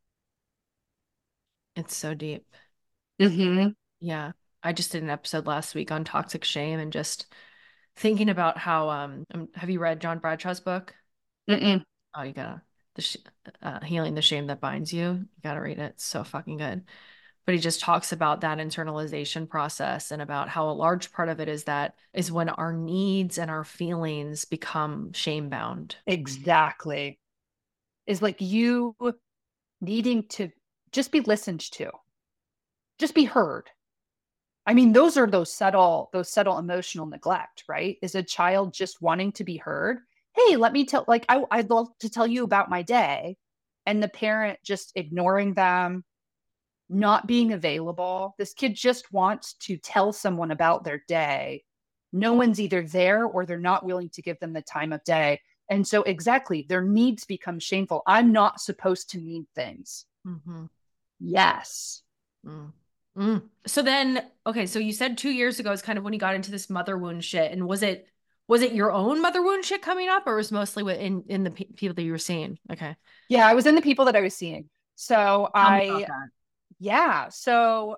It's so deep. Mm-hmm. Yeah. I just did an episode last week on toxic shame and just thinking about how have you read John Bradshaw's book? Mm-mm. Oh, you gotta Healing the Shame That Binds You. You gotta read it. It's so fucking good. But he just talks about that internalization process and about how a large part of it is when our needs and our feelings become shame bound. Exactly. Is like you needing to just be listened to, just be heard. I mean, those subtle emotional neglect, right? Is a child just wanting to be heard. Hey, let me tell, like, I'd love to tell you about my day. And the parent just ignoring them, not being available. This kid just wants to tell someone about their day. No one's either there or they're not willing to give them the time of day. And so, exactly, their needs become shameful. I'm not supposed to need things. Mm-hmm. Yes. Mm. Mm. So then, okay, so you said 2 years ago is kind of when you got into this mother wound shit. And was it your own mother wound shit coming up, or was mostly in the people that you were seeing? Okay. Yeah, I was in the people that I was seeing. So Tell me about that. yeah, so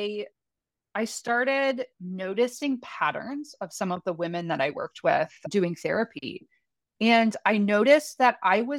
I started noticing patterns of some of the women that I worked with doing therapy. And I noticed that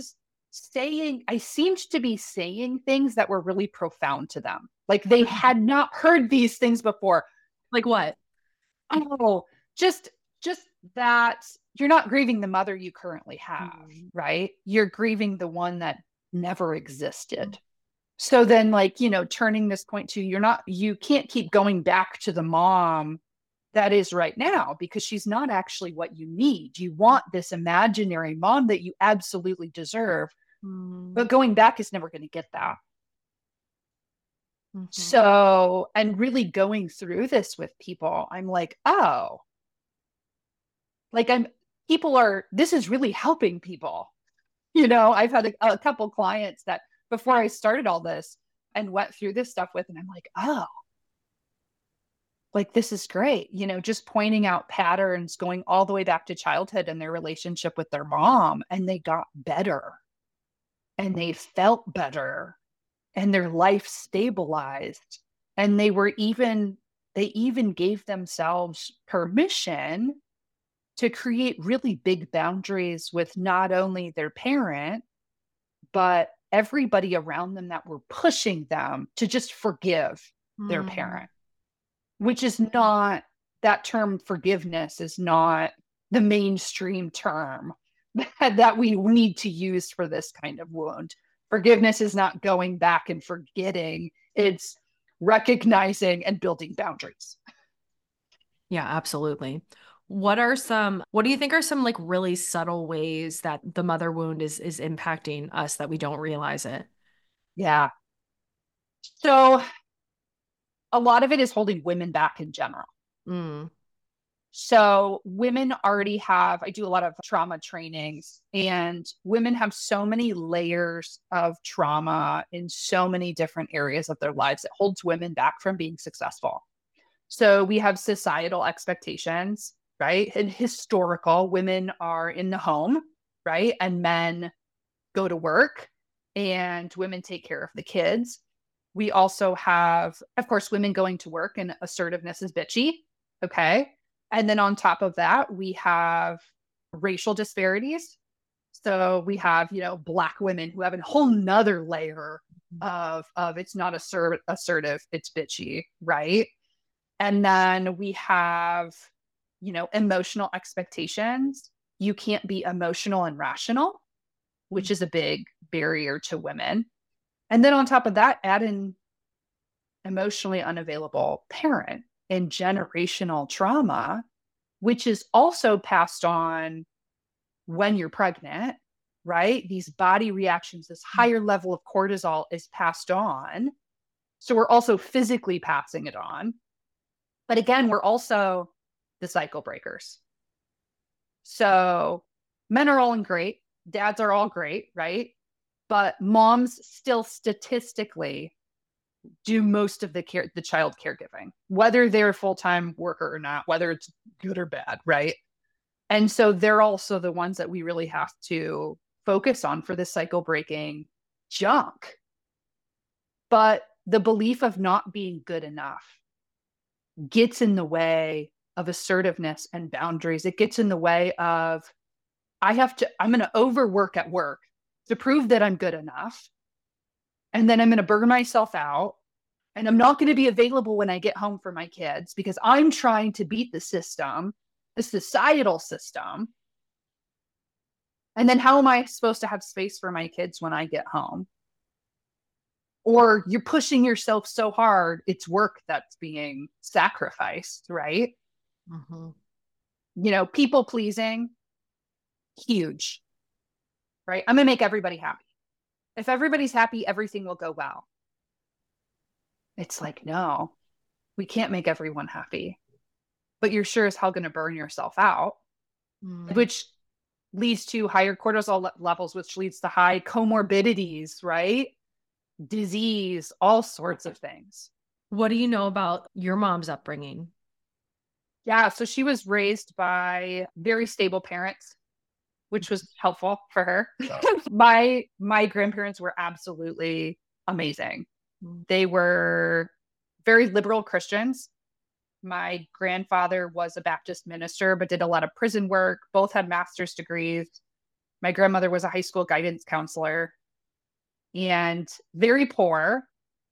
I seemed to be saying things that were really profound to them. Like they had not heard these things before. Like what? Oh, just that you're not grieving the mother you currently have, right? You're grieving the one that never existed. So then, like, you know, turning this point to you can't keep going back to the mom that is right now because she's not actually what you need. You want this imaginary mom that you absolutely deserve, but going back is never going to get that. Mm-hmm. So, and really going through this with people, I'm like, oh, like this is really helping people. You know, I've had a couple clients that before I started all this and went through this stuff with, and I'm like, oh, like this is great. You know, just pointing out patterns going all the way back to childhood and their relationship with their mom, and they got better and they felt better and their life stabilized. And they even gave themselves permission to create really big boundaries with not only their parent, but everybody around them that were pushing them to just forgive their parent, which is not, that term forgiveness is not the mainstream term that we need to use for this kind of wound. Forgiveness is not going back and forgetting, it's recognizing and building boundaries. Yeah, absolutely. What do you think are some like really subtle ways that the mother wound is impacting us that we don't realize it? Yeah. So a lot of it is holding women back in general. So women already I do a lot of trauma trainings, and women have so many layers of trauma in so many different areas of their lives. It holds women back from being successful. So we have societal expectations, right? And historical, women are in the home, right? And men go to work and women take care of the kids. We also have, of course, women going to work and assertiveness is bitchy. Okay. And then on top of that, we have racial disparities. So we have, you know, Black women who have a whole nother layer of it's not assertive, it's bitchy, right? And then we have, you know, emotional expectations. you can't be emotional and rational, which is a big barrier to women. And then on top of that, add in emotionally unavailable parent and generational trauma, which is also passed on when you're pregnant, right? These body reactions, this higher level of cortisol is passed on. So we're also physically passing it on. But again, we're also the cycle breakers. So men are all great, dads are all great, right? But moms still statistically do most of the child caregiving, whether they're a full-time worker or not, whether it's good or bad, right? And so they're also the ones that we really have to focus on for this cycle breaking junk. But the belief of not being good enough gets in the way of assertiveness and boundaries. It gets in the way of, I'm going to overwork at work to prove that I'm good enough. And then I'm going to burn myself out. And I'm not going to be available when I get home for my kids because I'm trying to beat the system, the societal system. And then how am I supposed to have space for my kids when I get home? Or you're pushing yourself so hard, it's work that's being sacrificed, right? Mm-hmm. You know, people pleasing, huge, right? I'm going to make everybody happy. If everybody's happy, everything will go well. It's like, no, we can't make everyone happy, but you're sure as hell going to burn yourself out, which leads to higher cortisol levels, which leads to high comorbidities, right? Disease, all sorts of things. What do you know about your mom's upbringing? Yeah, so she was raised by very stable parents, which was helpful for her. My grandparents were absolutely amazing. They were very liberal Christians. My grandfather was a Baptist minister, but did a lot of prison work. Both had master's degrees. My grandmother was a high school guidance counselor, and very poor,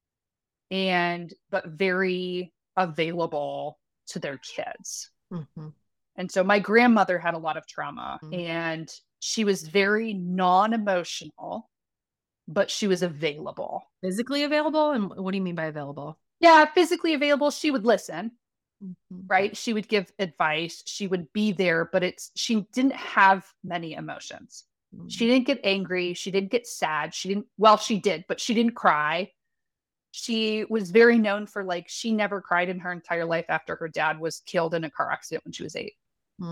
but very available to their kids. Mm-hmm. And so my grandmother had a lot of trauma, and she was very non-emotional, but she was available. Physically available? And what do you mean by available? Yeah, physically available. She would listen, Mm-hmm. right? She would give advice. She would be there, but she didn't have many emotions. Mm-hmm. She didn't get angry. She didn't get sad. She did, but she didn't cry. She was very known for, like, she never cried in her entire life after her dad was killed in a car accident when she was 8.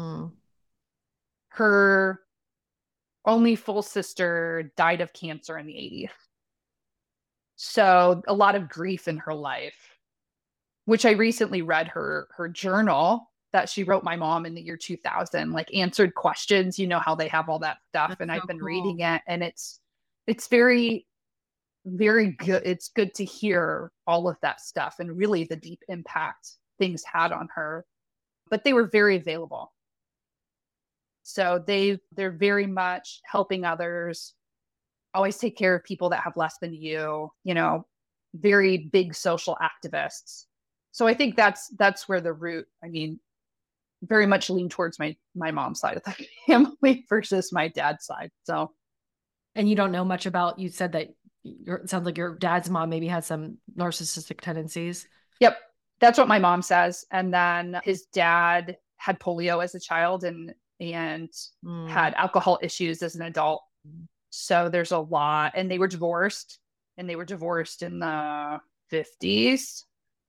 Her only full sister died of cancer in the 80s. So a lot of grief in her life, which I recently read her journal that she wrote my mom in the year 2000, like answered questions, you know, how they have all that stuff. That's and I've been reading it, and it's very, very good. It's good to hear all of that stuff and really the deep impact things had on her, but they were very available. So they're very much helping others, always take care of people that have less than you, you know, very big social activists. So I think that's where the root, I mean, very much lean towards my mom's side of the family versus my dad's side. So. And you don't know much about, you said that it sounds like your dad's mom maybe had some narcissistic tendencies. Yep. That's what my mom says. And then his dad had polio as a child and had alcohol issues as an adult. So there's a lot, and they were divorced in the 50s.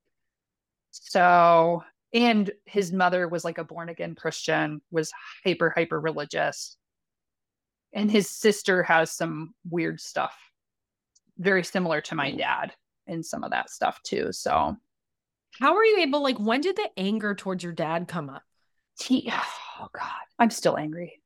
So, and his mother was like a born again Christian, was hyper religious. And his sister has some weird stuff, very similar to my dad and some of that stuff too. So how were you able, like, when did the anger towards your dad come up? Oh God, I'm still angry.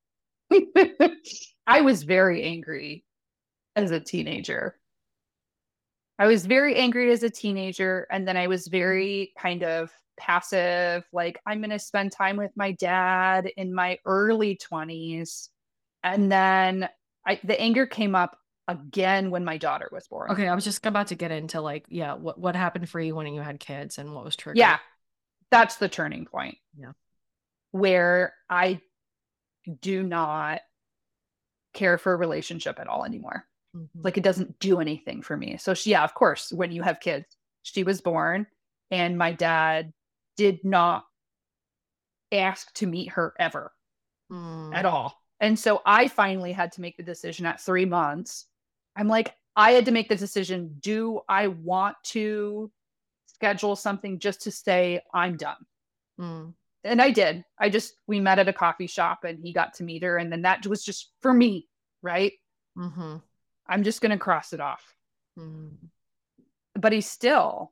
I was very angry as a teenager. And then I was very kind of passive, like, I'm going to spend time with my dad in my early 20s. And then the anger came up again when my daughter was born. Okay, I was just about to get into, like, yeah, what happened for you when you had kids and what was triggered? Yeah, that's the turning point. Yeah. Where do not care for a relationship at all anymore. Mm-hmm. Like, it doesn't do anything for me. So she, yeah, of course, when you have kids, she was born and my dad did not ask to meet her ever at all. And so I finally had to make the decision at 3 months. I'm like, I had to make the decision. Do I want to schedule something just to say I'm done? And I did. We met at a coffee shop and he got to meet her. And then that was just for me, right? Mm-hmm. I'm just going to cross it off. Mm-hmm. But he's still,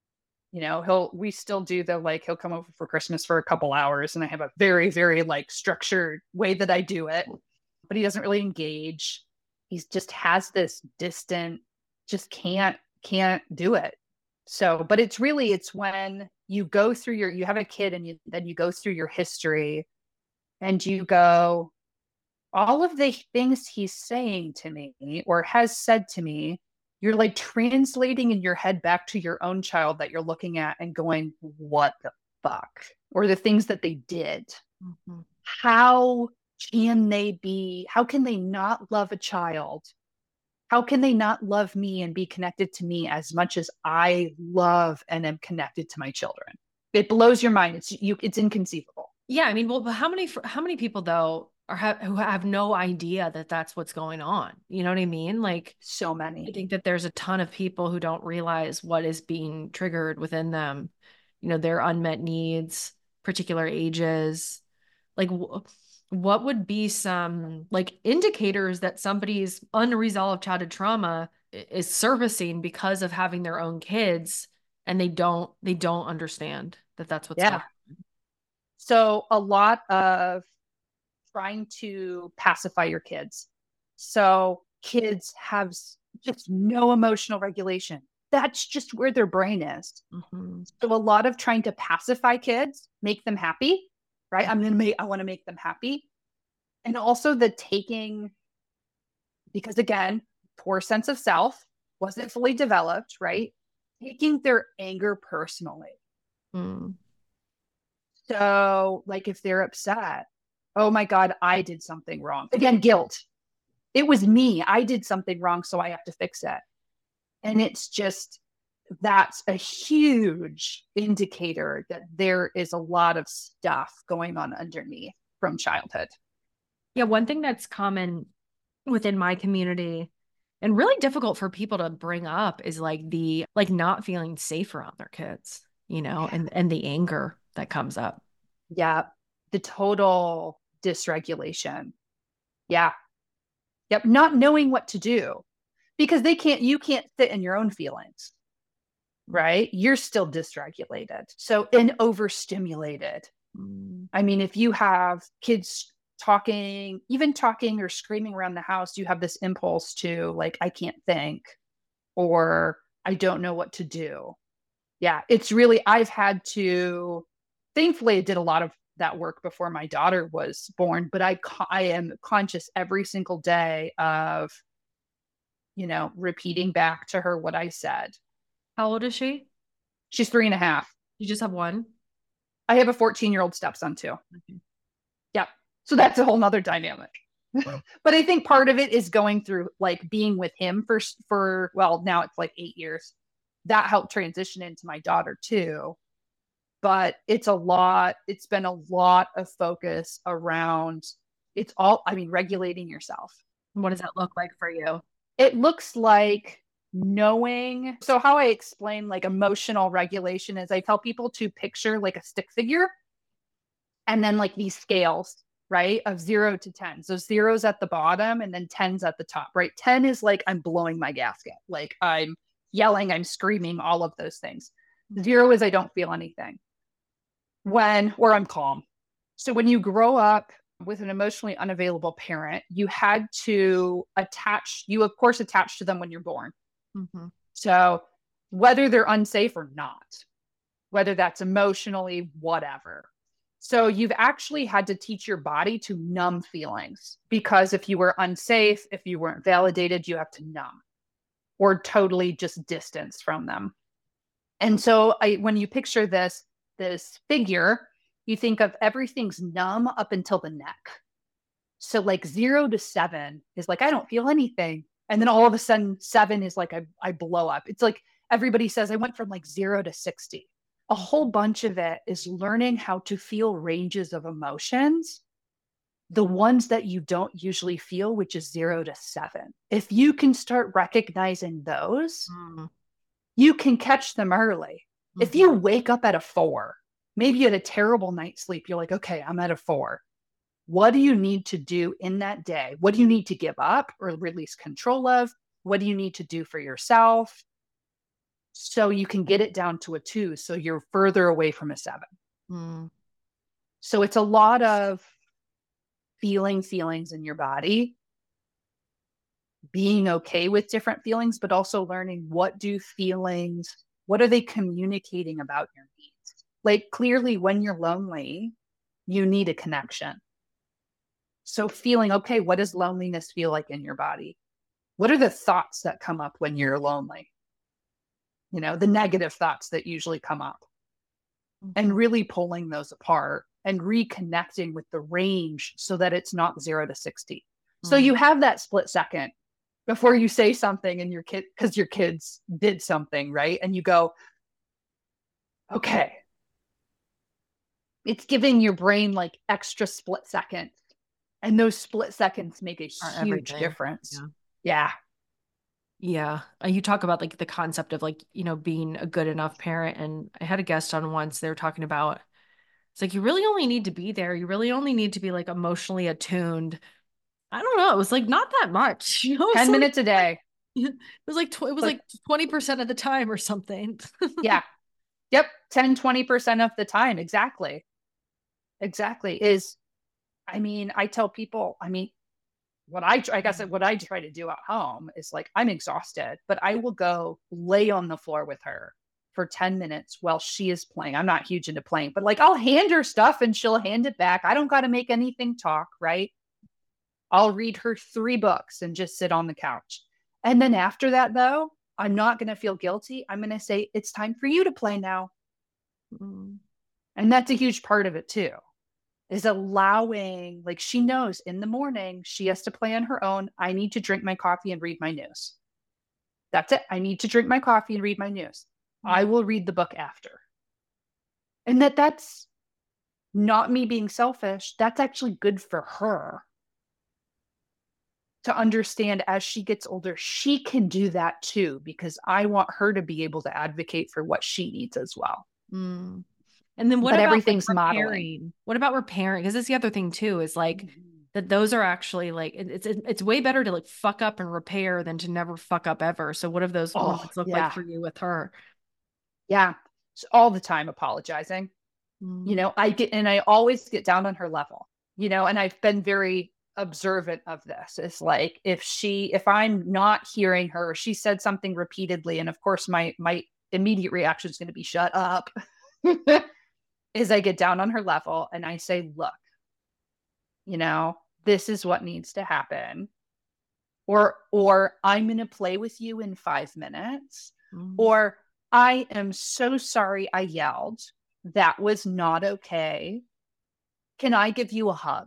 we still do he'll come over for Christmas for a couple hours and I have a very, very like structured way that I do it, but he doesn't really engage. He just has this distant, just can't do it. So, but it's when you go through you have a kid and then you go through your history and you go, all of the things he's saying to me or has said to me, you're like translating in your head back to your own child that you're looking at and going, what the fuck? Or the things that they did. Mm-hmm. How can they not love a child? How can they not love me and be connected to me as much as I love and am connected to my children? It blows your mind. It's inconceivable. Yeah. I mean, well, but how many people though who have no idea that that's what's going on? You know what I mean? Like, so many. I think that there's a ton of people who don't realize what is being triggered within them, their unmet needs, particular ages. Like, what would be some like indicators that somebody's unresolved childhood trauma is surfacing because of having their own kids and they don't understand that that's what's going on. So a lot of trying to pacify your kids. So kids have just no emotional regulation. That's just where their brain is. Mm-hmm. So a lot of trying to pacify kids, make them happy, right? I want to make them happy. And also because again, poor sense of self, wasn't fully developed, right? Taking their anger personally. Mm. So like if they're upset, oh my God, I did something wrong. Again, guilt. It was me. I did something wrong, so I have to fix it. And it's just, that's a huge indicator that there is a lot of stuff going on underneath from childhood. Yeah, one thing that's common within my community and really difficult for people to bring up is like the not feeling safe around their kids, and the anger that comes up. Yeah. The total dysregulation. Yeah. Yep. Not knowing what to do because you can't sit in your own feelings, right? You're still dysregulated. So, and overstimulated. I mean, if you have kids talking or screaming around the house, you have this impulse to like, I can't think, or I don't know what to do. Yeah. It's really, thankfully I did a lot of that work before my daughter was born, but I am conscious every single day of, repeating back to her what I said. How old is she? She's 3.5. You just have one? I have a 14-year-old stepson too. Okay. Yep. So that's a whole nother dynamic. But I think part of it is going through like being with him for now it's like 8 years. That helped transition into my daughter too. But it's been a lot of focus around, regulating yourself. What does that look like for you? It looks like knowing. So how I explain like emotional regulation is I tell people to picture like a stick figure and then like these scales, right? Of 0 to 10. So 0's at the bottom and then 10's at the top, right? 10 is like I'm blowing my gasket. Like I'm yelling, I'm screaming, all of those things. 0 is I don't feel anything. Or I'm calm. So when you grow up with an emotionally unavailable parent, you had to attach to them when you're born. Mm-hmm. So whether they're unsafe or not, whether that's emotionally, whatever. So you've actually had to teach your body to numb feelings because if you were unsafe, if you weren't validated, you have to numb or totally just distance from them. And so when you picture this figure, you think of everything's numb up until the neck. So like 0 to 7 is like, I don't feel anything. And then all of a sudden 7 is like, I blow up. It's like everybody says I went from like 0 to 60. A whole bunch of it is learning how to feel ranges of emotions, the ones that you don't usually feel, which is 0 to 7. If you can start recognizing those, you can catch them early. If you wake up at a 4, maybe you had a terrible night's sleep, you're like, okay, I'm at a 4. What do you need to do in that day? What do you need to give up or release control of? What do you need to do for yourself? So you can get it down to a 2. So you're further away from a 7. So it's a lot of feeling feelings in your body, being okay with different feelings, but also learning what are they communicating about your needs? Like clearly when you're lonely, you need a connection. So feeling, okay, what does loneliness feel like in your body? What are the thoughts that come up when you're lonely? The negative thoughts that usually come up. And really pulling those apart and reconnecting with the range so that it's not 0 to 60. So you have that split second before you say something and because your kids did something, right? And you go, okay. It's giving your brain like extra split seconds. And those split seconds make a huge difference. Yeah. You talk about like the concept of like, being a good enough parent. And I had a guest on once, they were talking about, it's like, you really only need to be there. You really only need to be like emotionally attuned. I don't know. It was like not that much, 10 minutes a day. It was like, it was like 20% of the time or something. Yeah. Yep. 10-20% of the time. Exactly. I tell people, what I try to do at home is like, I'm exhausted, but I will go lay on the floor with her for 10 minutes while she is playing. I'm not huge into playing, but like I'll hand her stuff and she'll hand it back. I don't got to make anything talk, right? I'll read her 3 books and just sit on the couch. And then after that, though, I'm not going to feel guilty. I'm going to say, it's time for you to play now. And that's a huge part of it too, is allowing, like she knows in the morning she has to play on her own. I need to drink my coffee and read my news. That's it. I need to drink my coffee and read my news. I will read the book after. And that's not me being selfish. That's actually good for her to understand as she gets older, she can do that too, because I want her to be able to advocate for what she needs as well. And then what about everything's like, repairing? modeling? What about repairing? Because that's the other thing too, is like that those are actually like, it's way better to like fuck up and repair than to never fuck up ever. So what have those moments look like for you with her? Yeah. So all the time apologizing. I always get down on her level, and I've been very observant of this. It's like if I'm not hearing her, she said something repeatedly, and of course my immediate reaction is going to be shut up. Is I get down on her level and I say, look, this is what needs to happen, or I'm going to play with you in 5 minutes, or I am so sorry I yelled. That was not okay. Can I give you a hug?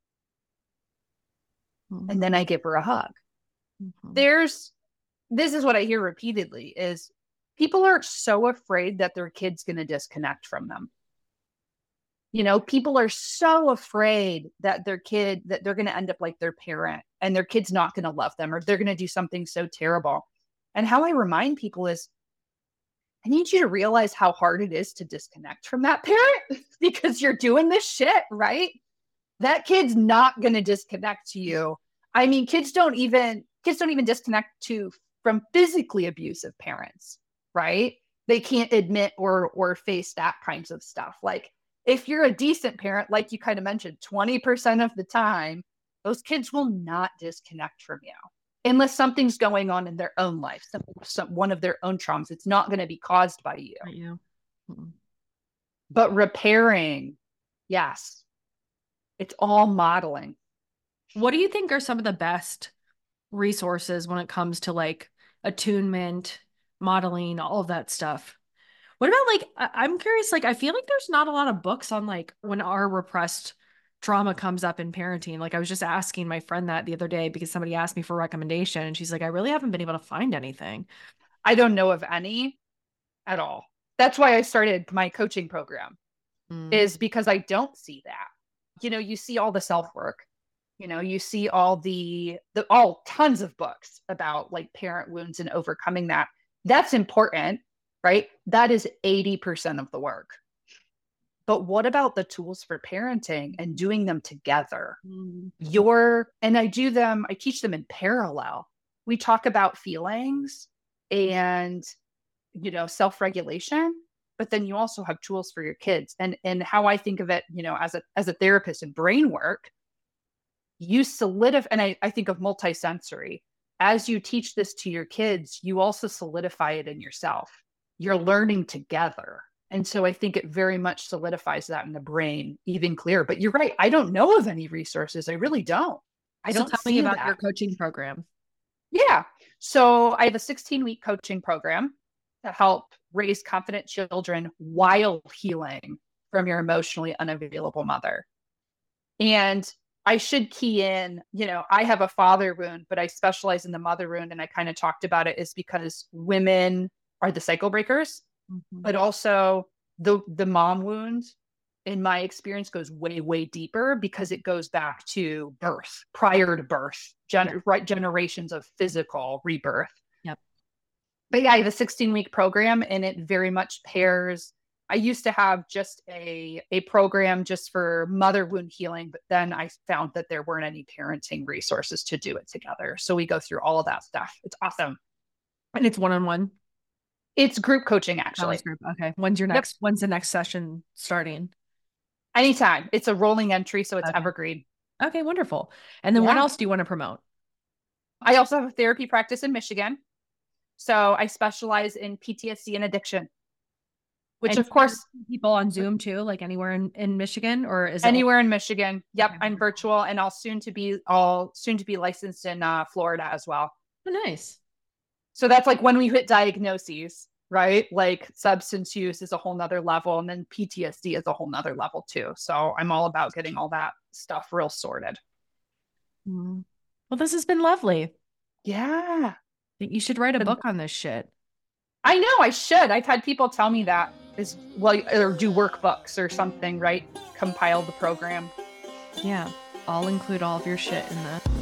And then I give her a hug. This is what I hear repeatedly is people are so afraid that their kid's going to disconnect from them. People are so afraid that they're going to end up like their parent and their kid's not going to love them, or they're going to do something so terrible. And how I remind people is, I need you to realize how hard it is to disconnect from that parent because you're doing this shit, right? That kid's not going to disconnect to you. Kids don't even disconnect from physically abusive parents, right? They can't admit or face that kinds of stuff. Like if you're a decent parent, like you kind of mentioned, 20% of the time, those kids will not disconnect from you unless something's going on in their own life, one of their own traumas. It's not going to be caused by you. Right, yeah. But repairing, yes, it's all modeling. What do you think are some of the best resources when it comes to like attunement, modeling, all of that stuff? What about like, I'm curious, like, I feel like there's not a lot of books on like when our repressed trauma comes up in parenting. Like I was just asking my friend that the other day because somebody asked me for a recommendation and she's like, I really haven't been able to find anything. I don't know of any at all. That's why I started my coaching program, is because I don't see that. You know, you see all the self-work, you know, you see all all tons of books about like parent wounds and overcoming that. That's important, right? That is 80% of the work. But what about the tools for parenting and doing them together? And I teach them in parallel. We talk about feelings and, you know, self-regulation, but then you also have tools for your kids. And how I think of it, you know, as a therapist in brain work, you solidify, and I think of multisensory. As you teach this to your kids, you also solidify it in yourself. You're learning together. And so I think it very much solidifies that in the brain even clearer. But you're right. I don't know of any resources. I really don't. So tell me about your coaching program. Yeah. So I have a 16-week coaching program to help raise confident children while healing from your emotionally unavailable mother. And I should key in, you know, I have a father wound, but I specialize in the mother wound. And I kind of talked about it is because women are the cycle breakers, but also the mom wound, in my experience, goes way, way deeper because it goes back to birth, prior to birth, right? Generations of physical rebirth. Yep. But yeah, I have a 16-week program and it very much pairs. I used to have just a program just for mother wound healing, but then I found that there weren't any parenting resources to do it together. So we go through all of that stuff. It's awesome. And it's one-on-one? It's group coaching, actually. Group. Okay. When's the next session starting? Anytime. It's a rolling entry, so it's evergreen. Okay, wonderful. And then what else do you want to promote? I also have a therapy practice in Michigan. So I specialize in PTSD and addiction, which of course people on Zoom too, like anywhere in Michigan, or is it anywhere in Michigan? Yep. Okay. I'm virtual and I'll soon to be licensed in Florida as well. Oh, nice. So that's like when we hit diagnoses, right? Like substance use is a whole nother level. And then PTSD is a whole nother level too. So I'm all about getting all that stuff real sorted. Well, this has been lovely. Yeah. I think you should write a book on this shit. I know I should. I've had people tell me that or do workbooks or something, right? Compile the program. Yeah. I'll include all of your shit in the